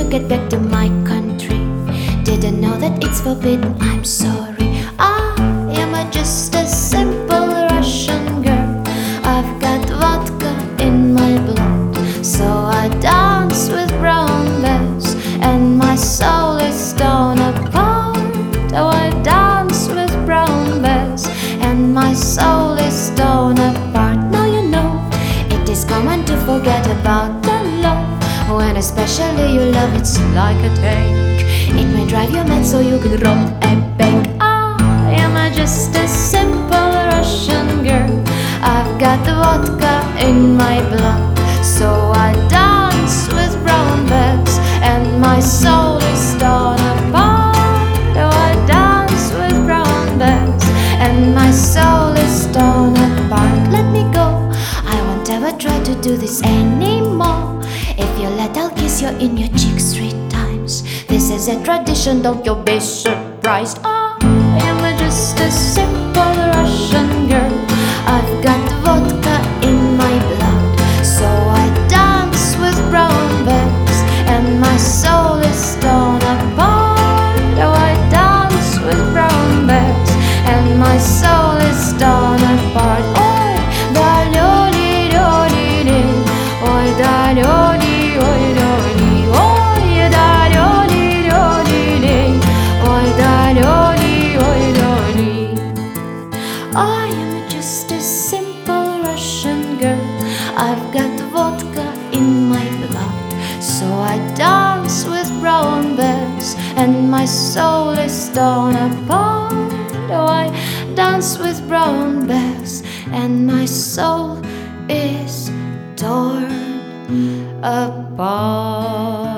get back to my country. Didn't know that it's forbidden, I'm sorry. I am just a simple Russian girl. I've got vodka in my blood, so I dance with brown bears, and my soul is torn apart. Oh, I dance with brown bears, and my soul is torn apart. Now you know it is common to forget about the love, when especially you love, it's like a tank. It may drive you mad, so you can rob a bank. I am just a simple Russian girl. I've got vodka in my blood, so I dance with brown bears, and my soul is torn apart. Oh, I dance with brown bears, and my soul is torn apart. Let me go, I won't ever try to do this anymore. If you let, I'll kiss you in your cheeks 3 times. This is a tradition, don't you be surprised. I am just a simple Russian girl. I've got vodka in my blood, so I dance with brown bears, and my soul is torn apart. Oh, I dance with brown bears, and my soul is torn apart. Oi, da lo li do li li, oi da lo li, oi do li, oi da lo li do li li, oi da lo li, oi do li. I am just a simple Russian girl. I've got vodka in my blood, so I dance with brown bears, and my soul is torn apart. Oh, I dance with brown bears, and my soul is torn apart.